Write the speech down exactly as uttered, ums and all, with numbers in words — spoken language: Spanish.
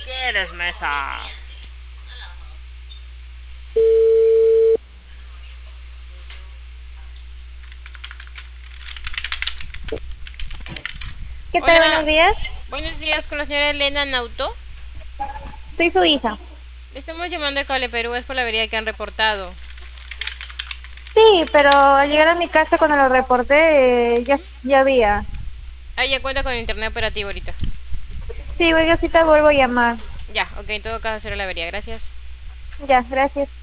¿Quieres mesa? ¿Qué tal? Buenos Hola, días. buenos días con la señora Elena Nauto. Soy su hija. Le estamos llamando de Cable Perú, es por la avería que han reportado. Sí, pero al llegar a mi casa cuando lo reporté, eh, ya, ya había. Ah, ya cuenta con internet operativo ahorita. Sí, cualquier cosita vuelvo a llamar. Ya, ok, en todo caso será la avería, gracias. Ya, gracias.